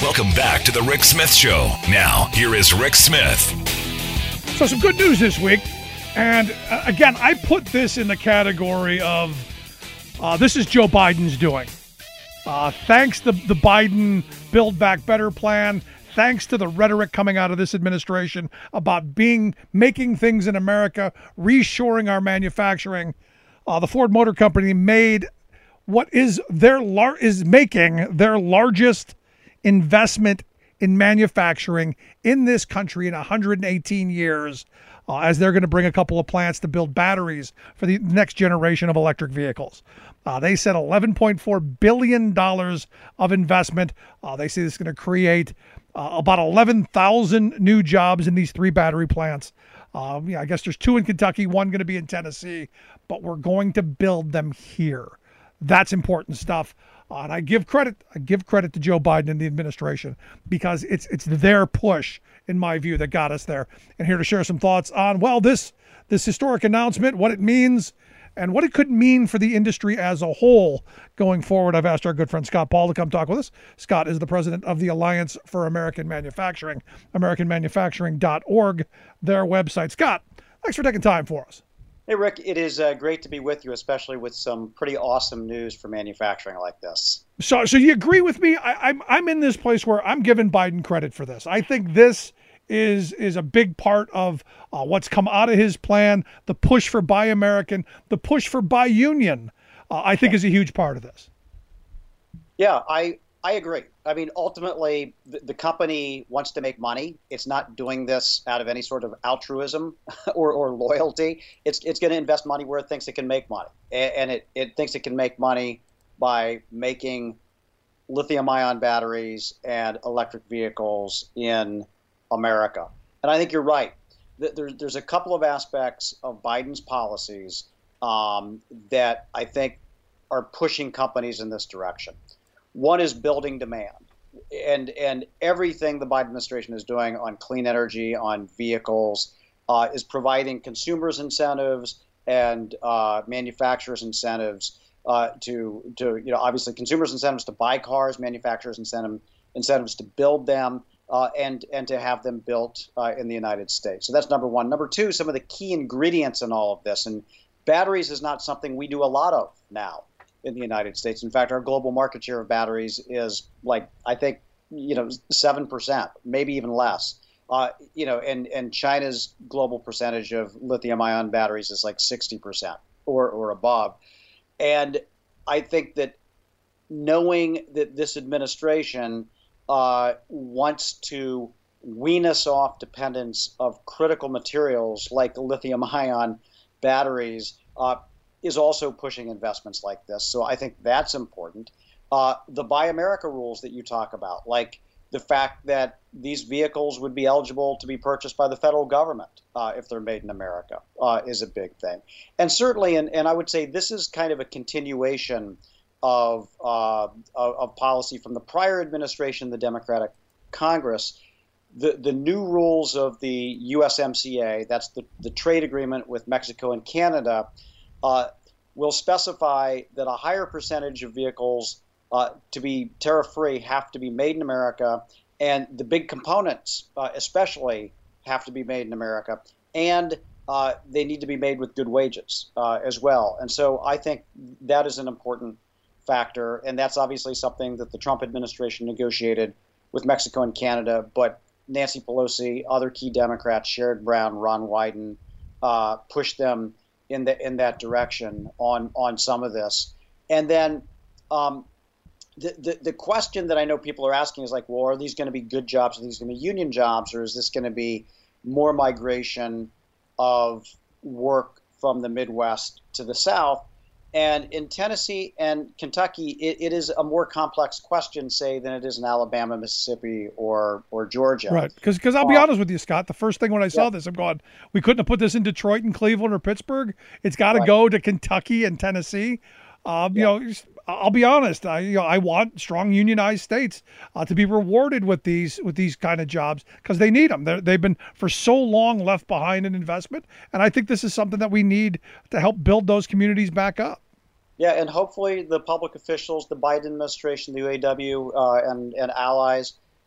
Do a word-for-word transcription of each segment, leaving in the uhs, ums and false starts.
Welcome back to the Rick Smith Show. Now, here is Rick Smith. So some good news this week. And uh, again, I put this in the category of uh, this is Joe Biden's doing. Uh, thanks to the Biden Build Back Better plan, thanks to the rhetoric coming out of this administration about being making things in America, reshoring our manufacturing, uh, the Ford Motor Company made what is their lar- is making their largest investment in manufacturing in this country in one hundred eighteen years, uh, as they're going to bring a couple of plants to build batteries for the next generation of electric vehicles. Uh, they said eleven point four billion dollars of investment. Uh, they say this is going to create uh, about eleven thousand new jobs in these three battery plants. Uh, yeah, I guess there's two in Kentucky, one going to be in Tennessee, but we're going to build them here. That's important stuff. Uh, and I give credit, I give credit to Joe Biden and the administration because it's it's their push, in my view, that got us there. And here to share some thoughts on, well, this this historic announcement, what it means, and what it could mean for the industry as a whole going forward. I've asked our good friend Scott Paul to come talk with us. Scott is the president of the Alliance for American Manufacturing, american manufacturing dot org, their website. Scott, thanks for taking time for us. Hey, Rick, it is uh, great to be with you, especially with some pretty awesome news for manufacturing like this. So so you agree with me? I, I'm, I'm in this place where I'm giving Biden credit for this. I think this is is a big part of uh, what's come out of his plan, the push for Buy American, the push for Buy Union, uh, I think is a huge part of this. Yeah, I I agree. I mean, ultimately, the, the company wants to make money. It's not doing this out of any sort of altruism or, or loyalty. It's it's going to invest money where it thinks it can make money. And, and it, it thinks it can make money by making lithium-ion batteries and electric vehicles in America. And I think you're right. There, there's a couple of aspects of Biden's policies um, that I think are pushing companies in this direction. One is building demand, and and everything the Biden administration is doing on clean energy, on vehicles, uh, is providing consumers incentives and uh, manufacturers incentives uh, to to you know obviously consumers incentives to buy cars, manufacturers incentive incentives to build them, uh, and and to have them built uh, in the United States. So that's number one. Number two, some of the key ingredients in all of this, and batteries is not something we do a lot of now in the United States. In fact, our global market share of batteries is like, I think, you know, seven percent, maybe even less. Uh, you know, and, and China's global percentage of lithium ion batteries is like sixty percent or, or above. And I think that knowing that this administration uh, wants to wean us off dependence of critical materials like lithium ion batteries, uh, is also pushing investments like this. So I think that's important. Uh, the Buy America rules that you talk about, like the fact that these vehicles would be eligible to be purchased by the federal government uh, if they're made in America, uh, is a big thing. And certainly, and, and I would say this is kind of a continuation of, uh, of, of policy from the prior administration, the Democratic Congress. The, the new rules of the U S M C A, that's the, the trade agreement with Mexico and Canada, Uh, will specify that a higher percentage of vehicles uh, to be tariff-free have to be made in America, and the big components uh, especially have to be made in America, and uh, they need to be made with good wages uh, as well. And so I think that is an important factor, and that's obviously something that the Trump administration negotiated with Mexico and Canada, but Nancy Pelosi, other key Democrats, Sherrod Brown, Ron Wyden, uh, pushed them in the in that direction on on some of this. And then um, the, the the question that I know people are asking is like, well, are these going to be good jobs? Are these going to be union jobs? Or is this going to be more migration of work from the Midwest to the South? And in Tennessee and Kentucky, it, it is a more complex question, say, than it is in Alabama, Mississippi, or or Georgia. Right, because because I'll be uh, honest with you, Scott. The first thing when I saw yeah. this, I'm going, we couldn't have put this in Detroit and Cleveland or Pittsburgh. It's got to Right. go to Kentucky and Tennessee. Um, Yeah. You know, I'll be honest. I you know I want strong unionized states uh, to be rewarded with these with these kind of jobs because they need them. They're, they've been for so long left behind in investment, and I think this is something that we need to help build those communities back up. Yeah, and hopefully the public officials, the Biden administration, the U A W, uh, and, and allies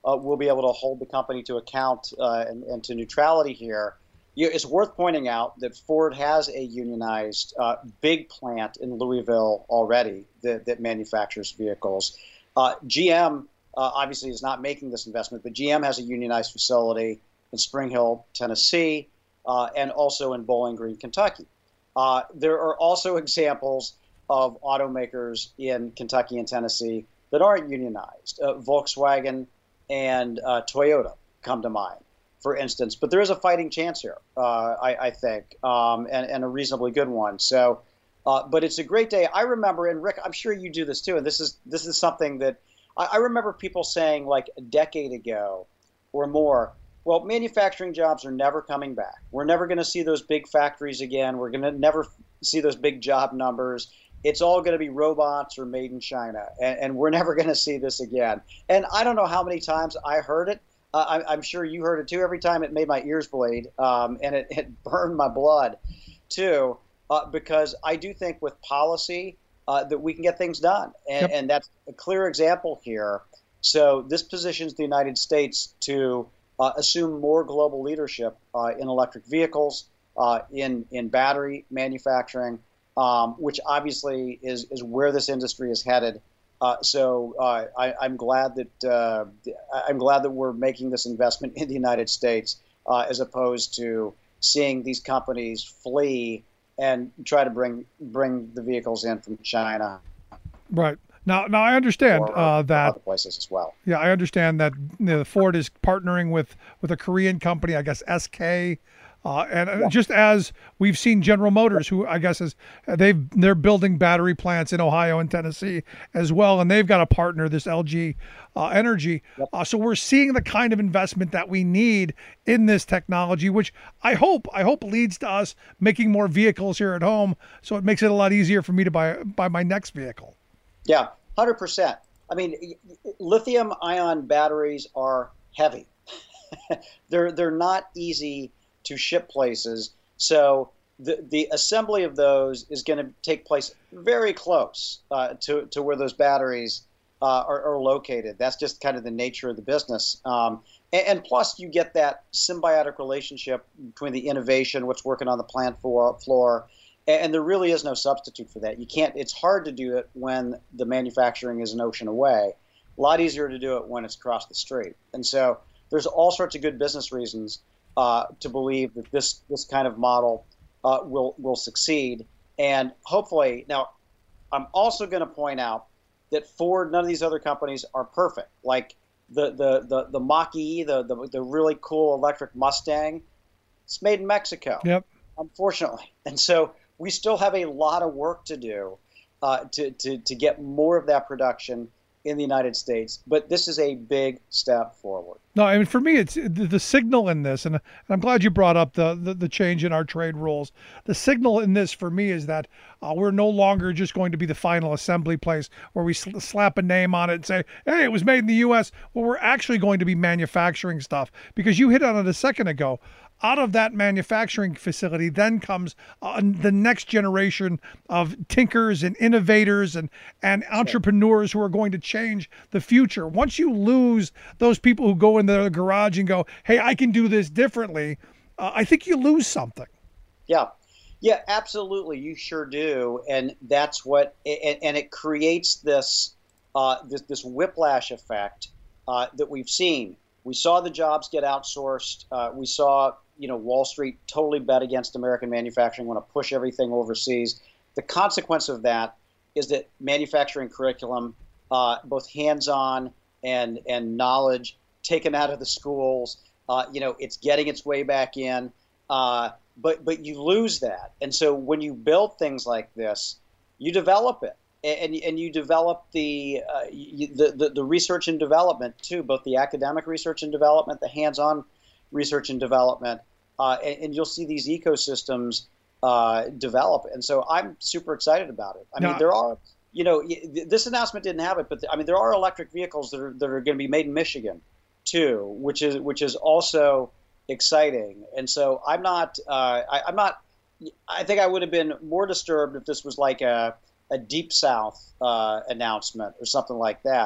uh, we'll be able to hold the company to account uh, and, and to neutrality here. You know, it's worth pointing out that Ford has a unionized uh, big plant in Louisville already that, that manufactures vehicles. Uh, G M uh, obviously is not making this investment, but G M has a unionized facility in Spring Hill, Tennessee, uh, and also in Bowling Green, Kentucky. Uh, there are also examples of automakers in Kentucky and Tennessee that aren't unionized. Uh, Volkswagen and uh, Toyota come to mind, for instance. But there is a fighting chance here, uh, I, I think, um, and, and a reasonably good one. So, uh, but it's a great day. I remember, and Rick, I'm sure you do this too, and this is this is something that I, I remember people saying like a decade ago or more, well, manufacturing jobs are never coming back. We're never going to see those big factories again. We're going to never see those big job numbers. It's all going to be robots or made in China, and, and we're never going to see this again. And I don't know how many times I heard it. Uh, I, I'm sure you heard it too. Every time it made my ears bleed, um, and it, it burned my blood too, uh, because I do think with policy uh, that we can get things done, and, Yep. and that's a clear example here. So this positions the United States to uh, assume more global leadership uh, in electric vehicles, uh, in in battery manufacturing. Um, which obviously is, is where this industry is headed. Uh, so uh, I, I'm glad that uh, I'm glad that we're making this investment in the United States uh, as opposed to seeing these companies flee and try to bring bring the vehicles in from China. Right. Now, now I understand or uh, that other places as well. Yeah, I understand that you know, Ford is partnering with with a Korean company, I guess S K. Uh, and Yeah. just as we've seen General Motors, who I guess is they've they're building battery plants in Ohio and Tennessee as well, and they've got a partner, this L G uh, Energy. Yep. Uh, so we're seeing the kind of investment that we need in this technology, which I hope I hope leads to us making more vehicles here at home. So it makes it a lot easier for me to buy buy my next vehicle. Yeah, one hundred percent. I mean, lithium ion batteries are heavy. they're they're not easy to ship places. So the the assembly of those is going to take place very close uh, to, to where those batteries uh, are, are located. That's just kind of the nature of the business. Um, and, and plus you get that symbiotic relationship between the innovation, what's working on the plant floor, floor, and there really is no substitute for that. You can't, it's hard to do it when the manufacturing is an ocean away. A lot easier to do it when it's across the street. And so there's all sorts of good business reasons Uh, to believe that this this kind of model uh, will will succeed, and hopefully. Now, I'm also going to point out that Ford, none of these other companies are perfect. Like the the the the Mach-E, the, the the really cool electric Mustang, it's made in Mexico. Yep. Unfortunately, and so we still have a lot of work to do uh, to to to get more of that production in the United States, but this is a big step forward. No, I mean, for me, it's the, the signal in this, and, and I'm glad you brought up the, the, the change in our trade rules. The signal in this for me is that uh, we're no longer just going to be the final assembly place where we sl- slap a name on it and say, hey, it was made in the U S. Well, we're actually going to be manufacturing stuff, because you hit on it a second ago. Out of that manufacturing facility then comes uh, the next generation of tinkers and innovators and, and entrepreneurs who are going to change the future. Once you lose those people who go in the garage and go, hey, I can do this differently, uh, I think you lose something. Yeah. Yeah, absolutely. You sure do. And that's what, and, and it creates this, uh, this, this whiplash effect uh, that we've seen. We saw the jobs get outsourced. Uh, we saw, you know, Wall Street totally bet against American manufacturing, want to push everything overseas. The consequence of that is that manufacturing curriculum, uh, both hands-on and and knowledge, taken out of the schools. Uh, you know, it's getting its way back in, uh, but but you lose that. And so when you build things like this, you develop it, and and you develop the uh, you, the, the the research and development too, both the academic research and development, the hands-on research and development. Uh, and, and you'll see these ecosystems uh, develop. And so I'm super excited about it. I No. mean, there are, you know, this announcement didn't have it, but I mean, there are electric vehicles that are that are going to be made in Michigan, too, which is which is also exciting. And so I'm not, uh, I, I'm not, I think I would have been more disturbed if this was like a, a Deep South uh, announcement or something like that.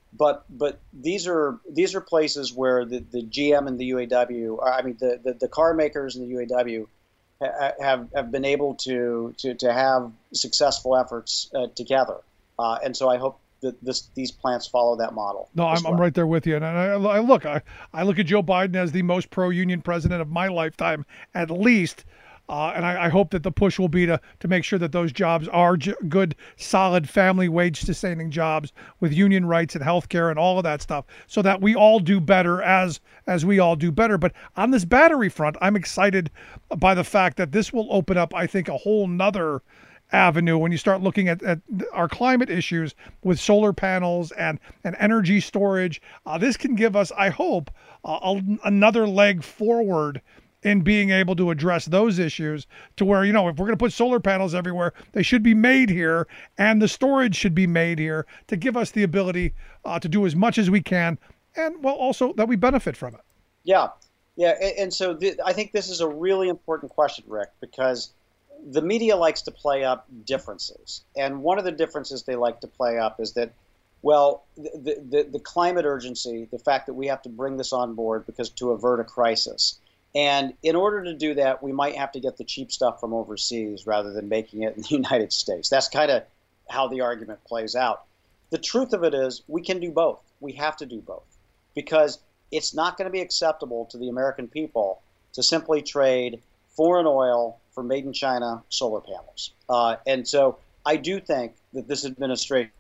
But but these are these are places where the, the G M and the U A W, or I mean the, the, the car makers and the U A W ha, have have been able to to, to have successful efforts uh, together, uh, and so I hope that this these plants follow that model. No, I'm, well. I'm right there with you. And I, I look, I, I look at Joe Biden as the most pro-union president of my lifetime, at least. Uh, and I, I hope that the push will be to, to make sure that those jobs are j- good, solid, family wage-sustaining jobs with union rights and health care and all of that stuff, so that we all do better as as we all do better. But on this battery front, I'm excited by the fact that this will open up, I think, a whole nother avenue when you start looking at, at our climate issues with solar panels and, and energy storage. Uh, this can give us, I hope, uh, a, another leg forward in being able to address those issues, to where, you know, if we're going to put solar panels everywhere, they should be made here, and the storage should be made here to give us the ability uh, to do as much as we can, and, well, also that we benefit from it. Yeah, yeah, and, and so th- I think this is a really important question, Rick, because the media likes to play up differences, and one of the differences they like to play up is that, well, the the, the climate urgency, the fact that we have to bring this on board because to avert a crisis. And in order to do that, we might have to get the cheap stuff from overseas rather than making it in the United States. That's kind of how the argument plays out. The truth of it is we can do both. We have to do both, because it's not going to be acceptable to the American people to simply trade foreign oil for made in China solar panels. Uh, and so I do think that this administration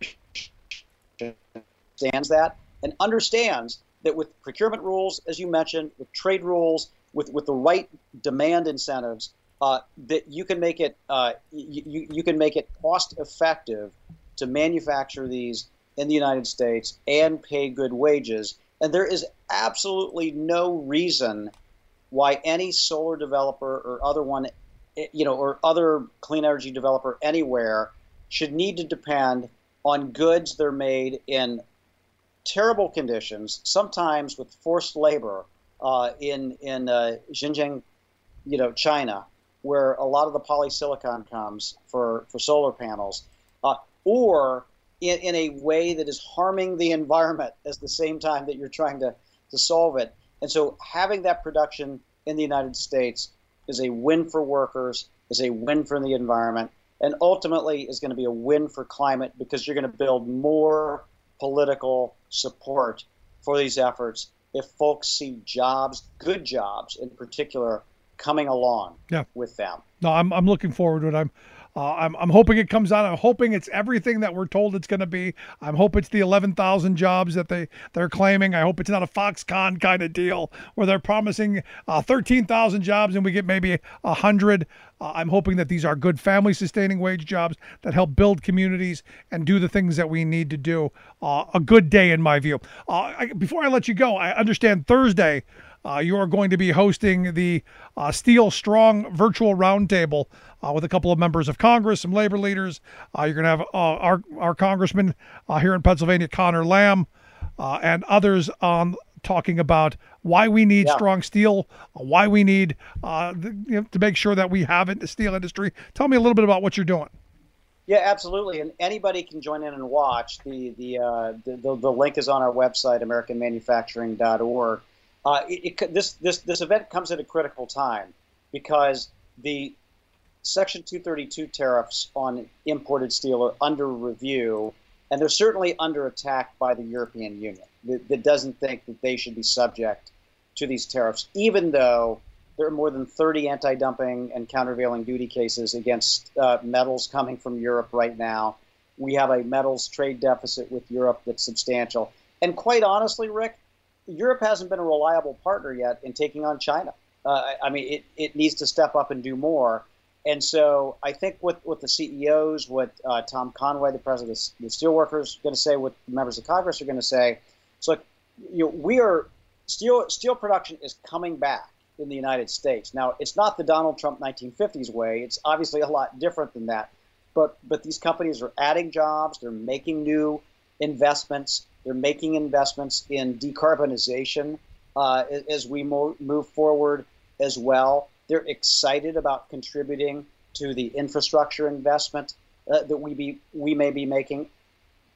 understands that and understands that with procurement rules, as you mentioned, with trade rules, with, with the right demand incentives, uh, that you can make it uh, you, you can make it cost effective to manufacture these in the United States and pay good wages. And there is absolutely no reason why any solar developer or other one, you know, or other clean energy developer anywhere should need to depend on goods that are made in terrible conditions, sometimes with forced labor, uh, in in uh, Xinjiang, you know, China, where a lot of the polysilicon comes for for solar panels, uh, or in, in a way that is harming the environment at the same time that you're trying to to solve it. And so having that production in the United States is a win for workers, is a win for the environment, and ultimately is going to be a win for climate, because you're going to build more political support for these efforts if folks see jobs, good jobs in particular, coming along yeah. with them. No, I'm I'm looking forward to it. I'm Uh, I'm, I'm hoping it comes out. I'm hoping it's everything that we're told it's going to be. I'm hoping it's the eleven thousand jobs that they, they're claiming. I hope it's not a Foxconn kind of deal where they're promising uh, thirteen thousand jobs and we get maybe one hundred. Uh, I'm hoping that these are good family-sustaining wage jobs that help build communities and do the things that we need to do. Uh, a good day, in my view. Uh, I, before I let you go, I understand Thursday Uh, you are going to be hosting the uh, Steel Strong virtual roundtable uh, with a couple of members of Congress, some labor leaders. Uh, you're going to have uh, our our congressman uh, here in Pennsylvania, Connor Lamb, uh, and others on talking about why we need yeah. strong steel, uh, why we need uh, the, you know, to make sure that we have it in the steel industry. Tell me a little bit about what you're doing. Yeah, absolutely, and anybody can join in and watch. The the uh, the, the, the link is on our website, american manufacturing dot org. Uh, it, it, this this this event comes at a critical time because the Section two thirty-two tariffs on imported steel are under review, and they're certainly under attack by the European Union that, that doesn't think that they should be subject to these tariffs, even though there are more than thirty anti-dumping and countervailing duty cases against uh, metals coming from Europe right now. We have a metals trade deficit with Europe that's substantial. And quite honestly, Rick, Europe hasn't been a reliable partner yet in taking on China. Uh, I mean, it, it needs to step up and do more. And so I think what, what the C E Os, what uh, Tom Conway, the president of the Steelworkers, is going to say, what members of Congress are going to say, it's like, you know, we are steel steel production is coming back in the United States. Now, it's not the Donald Trump nineteen fifties way. It's obviously a lot different than that. But but these companies are adding jobs. They're making new investments. They're making investments in decarbonization uh, as we mo- move forward as well. They're excited about contributing to the infrastructure investment uh, that we be we may be making.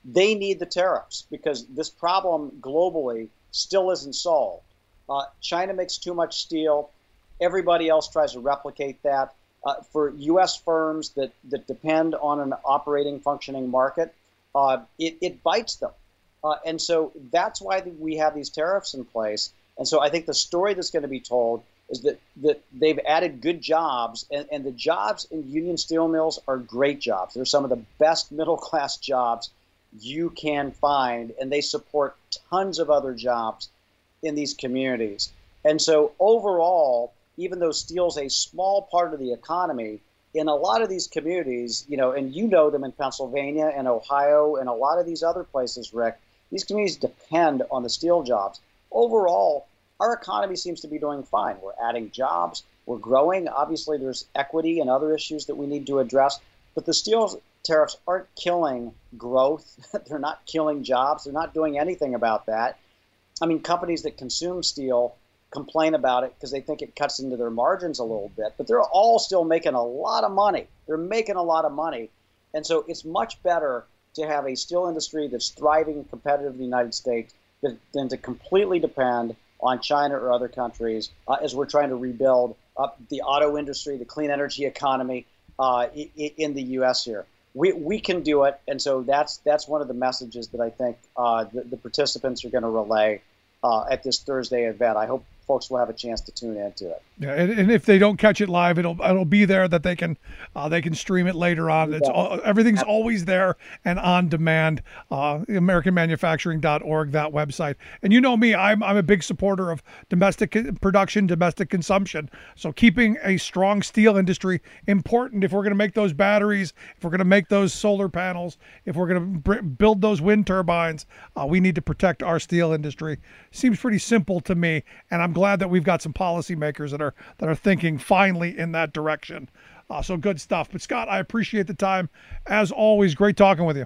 they need the tariffs because this problem globally still isn't solved. Uh, China makes too much steel. Everybody else tries to replicate that. Uh, for U S firms that, that depend on an operating, functioning market, uh, it, it bites them. Uh, and so that's why we have these tariffs in place. And so I think the story that's going to be told is that, that they've added good jobs, and, and the jobs in union steel mills are great jobs. They're some of the best middle-class jobs you can find, and they support tons of other jobs in these communities. And so overall, even though steel's a small part of the economy, in a lot of these communities, you know, and you know them in Pennsylvania and Ohio and a lot of these other places, Rick, these communities depend on the steel jobs. Overall, our economy seems to be doing fine. We're adding jobs, we're growing. Obviously, there's equity and other issues that we need to address, but the steel tariffs aren't killing growth. They're not killing jobs. They're not doing anything about that. I mean, companies that consume steel complain about it because they think it cuts into their margins a little bit, but they're all still making a lot of money. They're making a lot of money. And so it's much better to have a steel industry that's thriving and competitive in the United States than, than to completely depend on China or other countries uh, as we're trying to rebuild up the auto industry, the clean energy economy uh, in, in the U S here. We, we can do it. And so that's that's one of the messages that I think uh, the, the participants are going to relay uh, at this Thursday event. I hope folks will have a chance to tune into it. Yeah, and, and if they don't catch it live, it'll it'll be there that they can uh, they can stream it later on. It's all, everything's always there and on demand. Uh, American Manufacturing dot org, that website. And you know me, I'm I'm a big supporter of domestic production, domestic consumption. So keeping a strong steel industry important if we're going to make those batteries, if we're going to make those solar panels, if we're going to build those wind turbines, uh, we need to protect our steel industry. Seems pretty simple to me, and I'm glad that we've got some policymakers that are that are thinking finally in that direction. Uh, so good stuff. But Scott, I appreciate the time. As always, great talking with you.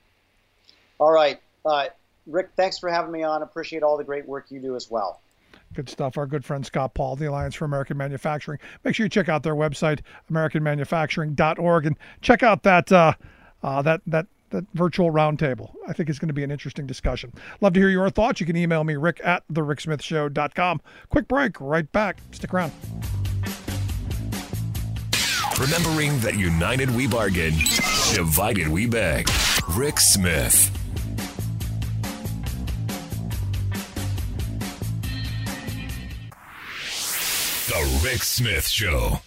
All right. Uh, Rick, thanks for having me on. Appreciate all the great work you do as well. Good stuff. Our good friend Scott Paul, the Alliance for American Manufacturing. Make sure you check out their website, American Manufacturing dot org, and check out that uh, uh, that that that virtual roundtable. I think it's going to be an interesting discussion. Love to hear your thoughts. You can email me, rick at the rick smith show dot com. Quick break, right back. Stick around. Remembering that united we bargain, divided we beg. Rick Smith. The Rick Smith Show.